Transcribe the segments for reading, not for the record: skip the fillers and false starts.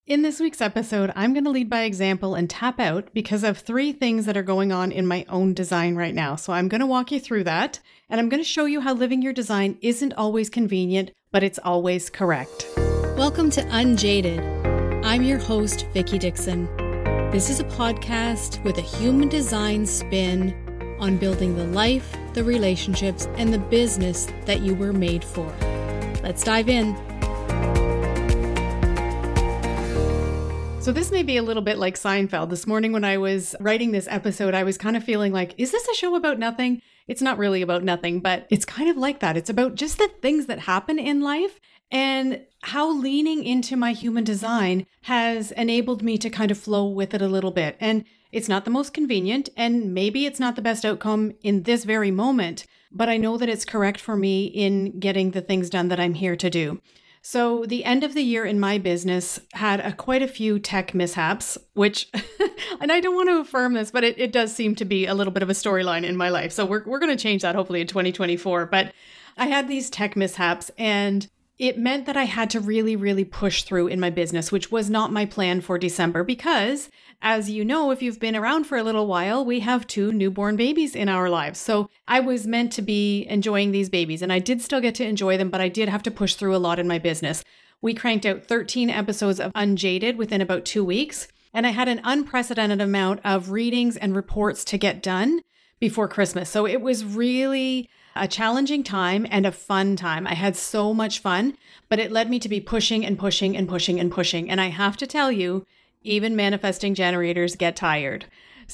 In this week's episode, I'm going to lead by example and tap out because of 3 things that are going on in my own design right now. So I'm going to walk you through that, and I'm going to show you how living your design isn't always convenient, but it's always correct. Welcome to Unjaded. I'm your host, Vicki Dixon. This is a podcast with a human design spin on building the life, the relationships, and the business that you were made for. Let's dive in. So this may be a little bit like Seinfeld. This morning when I was writing this episode, I was kind of feeling like, is this a show about nothing? It's not really about nothing, but it's kind of like that. It's about just the things that happen in life and how leaning into my human design has enabled me to kind of flow with it a little bit. And it's not the most convenient, and maybe it's not the best outcome in this very moment, but I know that it's correct for me in getting the things done that I'm here to do. So the end of the year in my business had quite a few tech mishaps, which, and I don't want to affirm this, but it does seem to be a little bit of a storyline in my life. So we're going to change that hopefully in 2024. But I had these tech mishaps, and it meant that I had to really push through in my business, which was not my plan for December because, as you know, if you've been around for a little while, we have 2 newborn babies in our lives. So I was meant to be enjoying these babies, and I did still get to enjoy them, but I did have to push through a lot in my business. We cranked out 13 episodes of Unjaded within about 2 weeks, and I had an unprecedented amount of readings and reports to get done before Christmas. So it was really a challenging time and a fun time. I had so much fun, but it led me to be pushing and pushing and pushing and pushing. And I have to tell you, even manifesting generators get tired.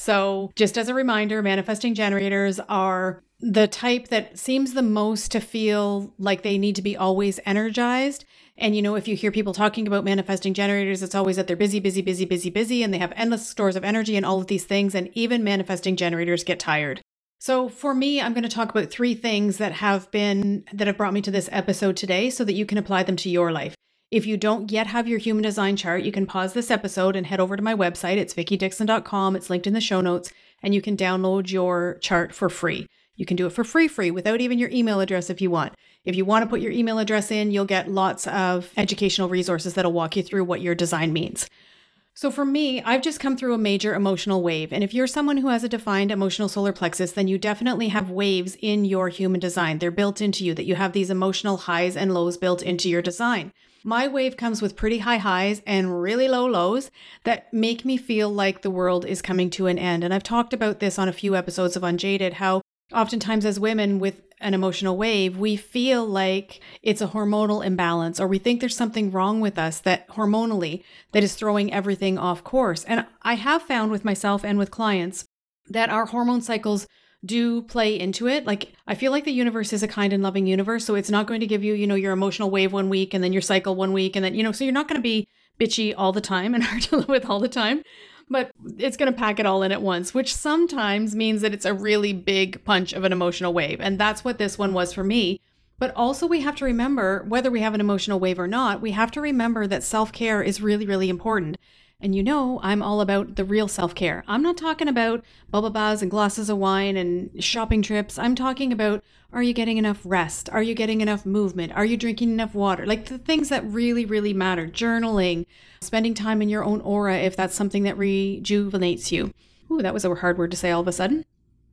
So just as a reminder, manifesting generators are the type that seems the most to feel like they need to be always energized. And you know, if you hear people talking about manifesting generators, it's always that they're busy, and they have endless stores of energy and all of these things. And even manifesting generators get tired. So for me, I'm going to talk about 3 things that have brought me to this episode today so that you can apply them to your life. If you don't yet have your human design chart, you can pause this episode and head over to my website. It's vickidixon.com. It's linked in the show notes, and you can download your chart for free. You can do it for free without even your email address if you want. If you want to put your email address in, you'll get lots of educational resources that'll walk you through what your design means. So for me, I've just come through a major emotional wave. And if you're someone who has a defined emotional solar plexus, then you definitely have waves in your human design. They're built into you, that you have these emotional highs and lows built into your design. My wave comes with pretty high highs and really low lows that make me feel like the world is coming to an end. And I've talked about this on a few episodes of Unjaded, how oftentimes as women with an emotional wave, we feel like it's a hormonal imbalance, or we think there's something wrong with us that hormonally that is throwing everything off course. And I have found with myself and with clients that our hormone cycles do play into it. Like, I feel like the universe is a kind and loving universe. So it's not going to give you, your emotional wave one week and then your cycle one week. And then, so you're not going to be bitchy all the time and hard to live with all the time. But it's going to pack it all in at once, which sometimes means that it's a really big punch of an emotional wave. And that's what this one was for me. But also we have to remember, whether we have an emotional wave or not, we have to remember that self-care is really important. And I'm all about the real self-care. I'm not talking about bubble baths and glasses of wine and shopping trips. I'm talking about, are you getting enough rest? Are you getting enough movement? Are you drinking enough water? Like the things that really matter. Journaling, spending time in your own aura if that's something that rejuvenates you. Ooh, that was a hard word to say all of a sudden.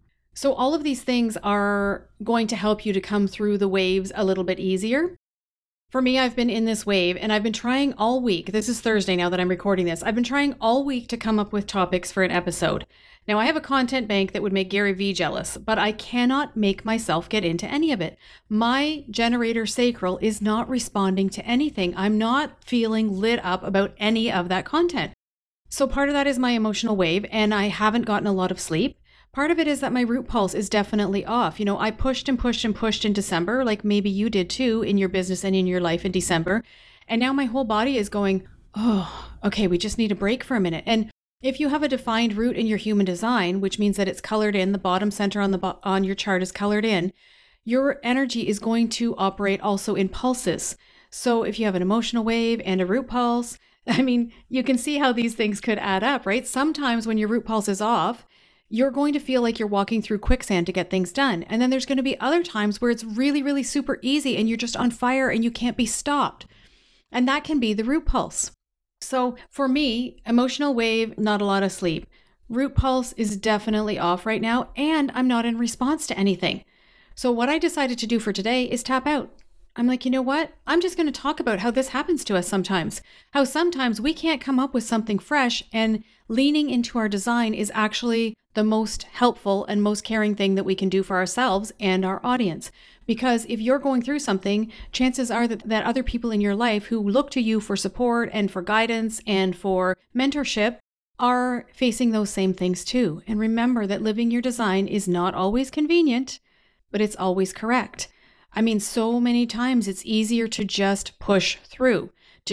So all of these things are going to help you to come through the waves a little bit easier. For me, I've been in this wave and I've been trying all week. This is Thursday now that I'm recording this. I've been trying all week to come up with topics for an episode. Now, I have a content bank that would make Gary Vee jealous, but I cannot make myself get into any of it. My generator sacral is not responding to anything. I'm not feeling lit up about any of that content. So part of that is my emotional wave, and I haven't gotten a lot of sleep. Part of it is that my root pulse is definitely off. I pushed in December, like maybe you did too in your business and in your life in December. And now my whole body is going, oh, okay, we just need a break for a minute. And if you have a defined root in your human design, which means that it's colored in, the bottom center on your chart is colored in, your energy is going to operate also in pulses. So if you have an emotional wave and a root pulse, you can see how these things could add up, right? Sometimes when your root pulse is off, you're going to feel like you're walking through quicksand to get things done. And then there's going to be other times where it's really super easy and you're just on fire and you can't be stopped. And that can be the root pulse. So for me, emotional wave, not a lot of sleep. Root pulse is definitely off right now, and I'm not in response to anything. So what I decided to do for today is tap out. I'm like, you know what? I'm just going to talk about how this happens to us sometimes. How sometimes we can't come up with something fresh, and leaning into our design is actually the most helpful and most caring thing that we can do for ourselves and our audience. Because if you're going through something, chances are that other people in your life who look to you for support and for guidance and for mentorship are facing those same things too. And remember that living your design is not always convenient, but it's always correct. I mean, so many times it's easier to just push through.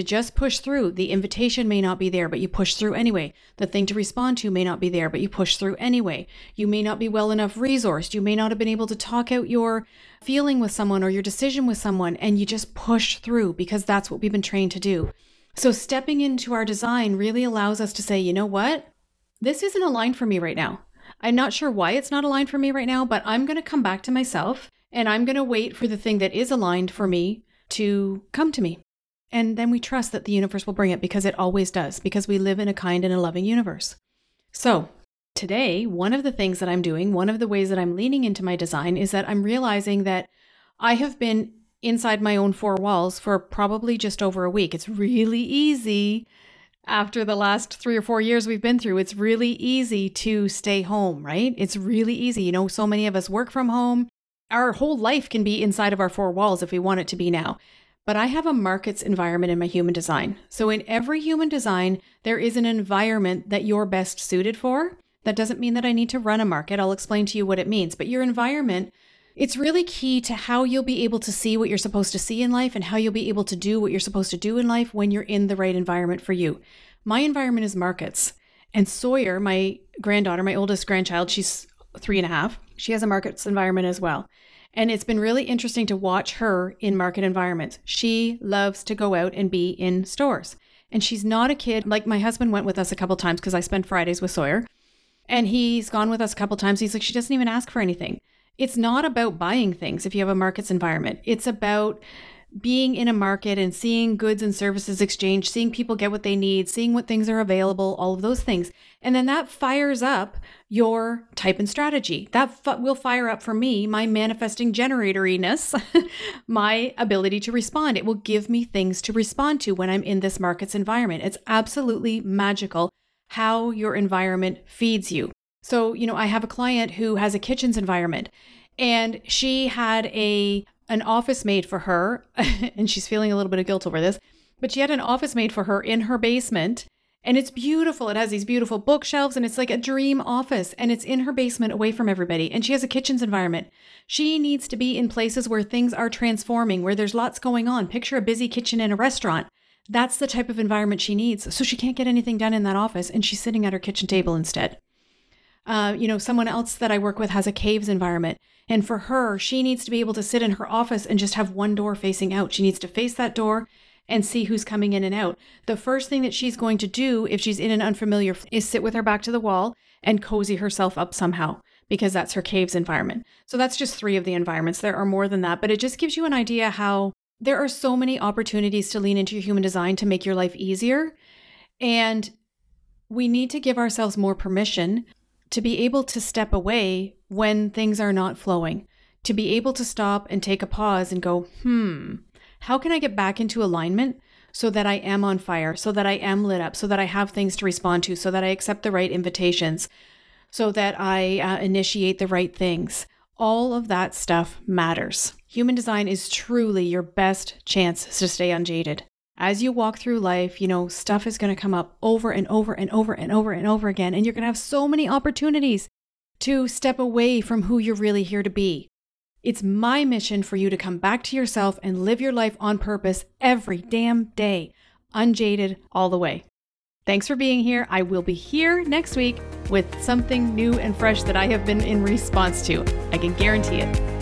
The invitation may not be there, but you push through anyway. The thing to respond to may not be there, but you push through anyway. You may not be well enough resourced. You may not have been able to talk out your feeling with someone or your decision with someone, and you just push through because that's what we've been trained to do. So stepping into our design really allows us to say, you know what? This isn't aligned for me right now. I'm not sure why it's not aligned for me right now, but I'm going to come back to myself and I'm going to wait for the thing that is aligned for me to come to me. And then we trust that the universe will bring it, because it always does, because we live in a kind and a loving universe. So today, one of the things that I'm doing, one of the ways that I'm leaning into my design is that I'm realizing that I have been inside my own four walls for probably just over a week. It's really easy after the last 3 or 4 years we've been through. It's really easy to stay home, right? It's really easy. You know, so many of us work from home. Our whole life can be inside of our four walls if we want it to be now. But I have a markets environment in my human design. So in every human design, there is an environment that you're best suited for. That doesn't mean that I need to run a market. I'll explain to you what it means. But your environment, it's really key to how you'll be able to see what you're supposed to see in life and how you'll be able to do what you're supposed to do in life when you're in the right environment for you. My environment is markets. And Sawyer, my granddaughter, my oldest grandchild, she's 3.5. She has a markets environment as well. And it's been really interesting to watch her in market environments. She loves to go out and be in stores. And she's not a kid. Like, my husband went with us a couple times because I spend Fridays with Sawyer. And he's gone with us a couple times. He's like, she doesn't even ask for anything. It's not about buying things if you have a markets environment. It's about being in a market and seeing goods and services exchanged, seeing people get what they need, seeing what things are available, all of those things. And then that fires up your type and strategy. That will fire up for me my manifesting generatoriness, my ability to respond. It will give me things to respond to when I'm in this markets environment. It's absolutely magical how your environment feeds you. So, you know, I have a client who has a kitchens environment, and she had an office made for her, and she's feeling a little bit of guilt over this, but she had an office made for her in her basement, and it's beautiful. It has these beautiful bookshelves, and it's like a dream office, and it's in her basement away from everybody, and she has a kitchens environment. She needs to be in places where things are transforming, where there's lots going on. Picture a busy kitchen in a restaurant. That's the type of environment she needs. So she can't get anything done in that office, and she's sitting at her kitchen table instead. Someone else that I work with has a caves environment. And for her, she needs to be able to sit in her office and just have one door facing out. She needs to face that door and see who's coming in and out. The first thing that she's going to do if she's in an unfamiliar is sit with her back to the wall and cozy herself up somehow, because that's her caves environment. So that's just 3 of the environments. There are more than that, but it just gives you an idea how there are so many opportunities to lean into your human design to make your life easier. And we need to give ourselves more permission to be able to step away when things are not flowing, to be able to stop and take a pause and go, how can I get back into alignment so that I am on fire, so that I am lit up, so that I have things to respond to, so that I accept the right invitations, so that I initiate the right things. All of that stuff matters. Human design is truly your best chance to stay unjaded. As you walk through life, stuff is going to come up over and over and over and over and over again. And you're going to have so many opportunities to step away from who you're really here to be. It's my mission for you to come back to yourself and live your life on purpose every damn day, unjaded all the way. Thanks for being here. I will be here next week with something new and fresh that I have been in response to. I can guarantee it.